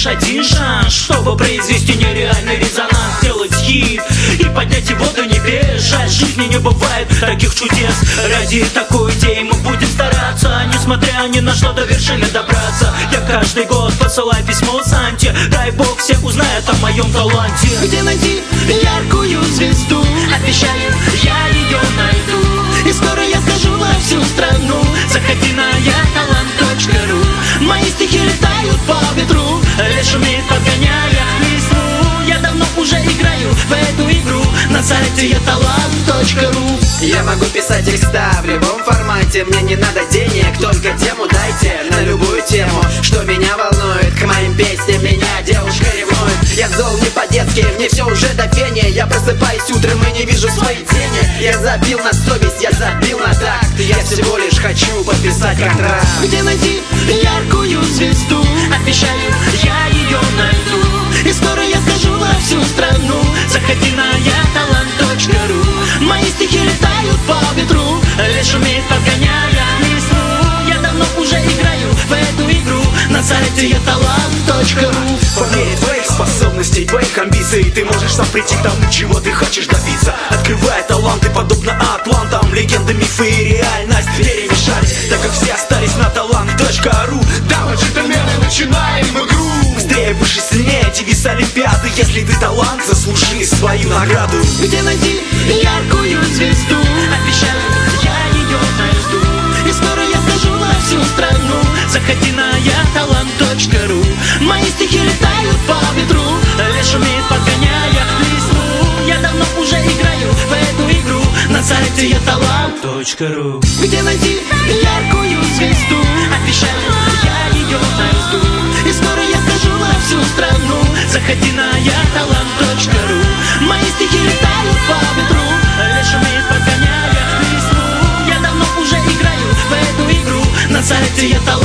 лишь один шанс, чтобы произвести нереальный резонанс, сделать хит и поднять его до небес. Жаль, в жизни не бывает таких чудес. Ради такой идеи мы будем стараться, несмотря ни на что, до вершины добраться. Я каждый год посылаю письмо Санте, дай бог все узнают о моем таланте. Где найти яркую звезду? Обещаю, я ее найду. И скоро я скажу на всю страну: заходи на yatalant.ru. Мои стихи летают по ветру, лес шумит, подгоняя весну. Я давно уже играю в эту игру на сайте yatalant.ru. Я могу писать текста в любом формате, мне не надо денег, только тему дайте. На любую тему, что меня волнует, к моим песням меня девушка ревнует. Я зол не по-детски, мне все уже до пения. Я просыпаюсь утром и не вижу свои тени. Я забил на совесть, я забил на такт. Я всего лишь хочу подписать контракт. Где найти яркую звезду? Обещаю, я ее найду. И скоро я скажу на всю страну: заходи на yatalant.ru. Мои стихи летают по ветру, лес шумит, подгоняя весну. Я давно уже играю в эту игру на сайте yatalant.ru. По мере твоих способностей, твоих амбиций, ты можешь сам прийти к тому, чего ты хочешь добиться. Открывая таланты, подобно атлантам, легенды, мифы и реальность перемешались, так как все остались на talent.ru. Дамы, джентльмены, начинаем игру. Быстрее, выше, сильнее, девиз Олимпиады. Если ты талант, заслужи свою награду. Где найти яркую звезду? Обещаю, я ее найду. И скоро я скажу на всю страну: заходи на yatalant.ru. Мои стихи летают по ветру, лес шумит, подгоняя весну. Я давно уже играю в эту игру на сайте yatalant.ru. Где найти яркую звезду? Обещаю, я ее найду. И скоро я скажу на всю страну: заходи на yatalant.ru. Мои стихи летают по ветру, лес шумит, подгоняя весну. Я давно уже играю в эту игру на сайте yatalant.ru.